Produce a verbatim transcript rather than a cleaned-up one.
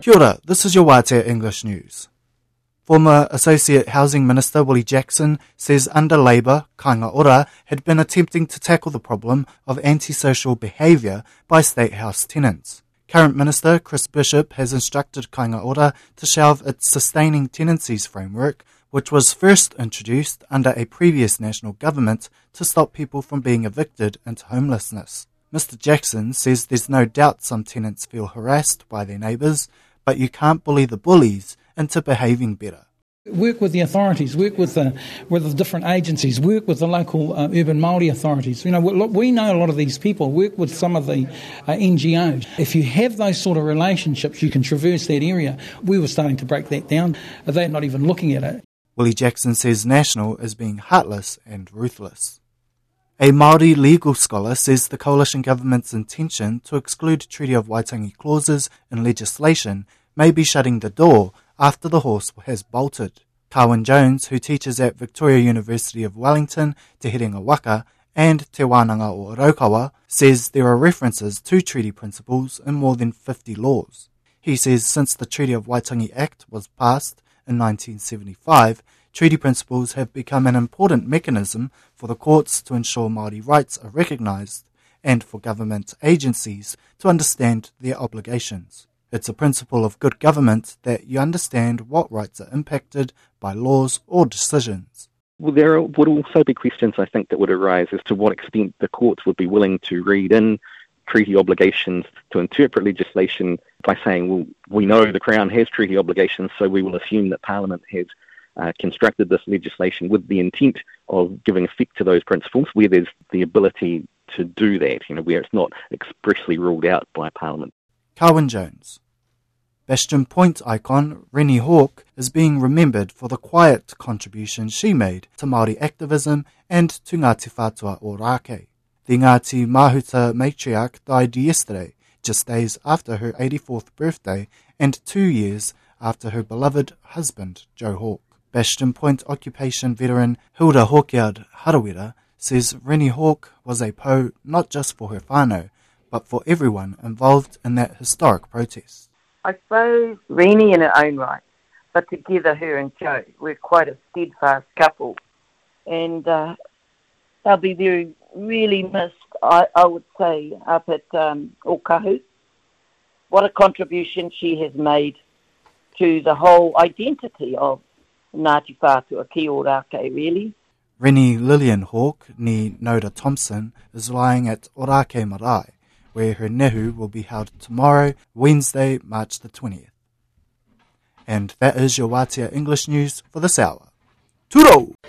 Kia ora, this is your Waitea English News. Former Associate Housing Minister Willie Jackson says under Labour, Kāinga Ora had been attempting to tackle the problem of antisocial behaviour by State House tenants. Current Minister Chris Bishop has instructed Kāinga Ora to shelve its Sustaining Tenancies framework, which was first introduced under a previous national government to stop people from being evicted into homelessness. Mister Jackson says there's no doubt some tenants feel harassed by their neighbours, but you can't bully the bullies into behaving better. Work with the authorities, work with the, with the different agencies, work with the local uh, urban Māori authorities. You know, we, look, we know a lot of these people, work with some of the uh, N G Os. If you have those sort of relationships, you can traverse that area. We were starting to break that down. They're not even looking at it. Willie Jackson says National is being heartless and ruthless. A Māori legal scholar says the coalition government's intention to exclude Treaty of Waitangi clauses in legislation may be shutting the door after the horse has bolted. Carwyn Jones, who teaches at Victoria University of Wellington, Te Herenga Waka, and Te Wānanga o Raukawa, says there are references to treaty principles in more than fifty laws. He says since the Treaty of Waitangi Act was passed in nineteen seventy-five, treaty principles have become an important mechanism for the courts to ensure Māori rights are recognised and for government agencies to understand their obligations. It's a principle of good government that you understand what rights are impacted by laws or decisions. Well, there would also be questions, I think, that would arise as to what extent the courts would be willing to read in treaty obligations to interpret legislation by saying, well, we know the Crown has treaty obligations, so we will assume that Parliament has uh, constructed this legislation with the intent of giving effect to those principles, where there's the ability to do that, you know, where it's not expressly ruled out by Parliament. Carwyn Jones. Bastion Point icon Rennie Hawke is being remembered for the quiet contribution she made to Māori activism and to Ngāti Whātua Ōrākei. The Ngāti Mahuta matriarch died yesterday, just days after her eighty-fourth birthday and two years after her beloved husband, Joe Hawke. Bastion Point occupation veteran Hilda Hawkyard Harawira says Rennie Hawke was a po not just for her whānau, but for everyone involved in that historic protest. I suppose Rennie in her own right, but together her and Joe were quite a steadfast couple, and uh, they'll be very, really missed, I, I would say, up at um, Okahu. What a contribution she has made to the whole identity of Ngāti Whātua ki Ōrākei, really. Rennie Lillian Hawke, ni Noda Thompson, is lying at Ōrākei Marae, where her nehu will be held tomorrow, Wednesday, March the twentieth. And that is your Waitea English News for this hour. Turo!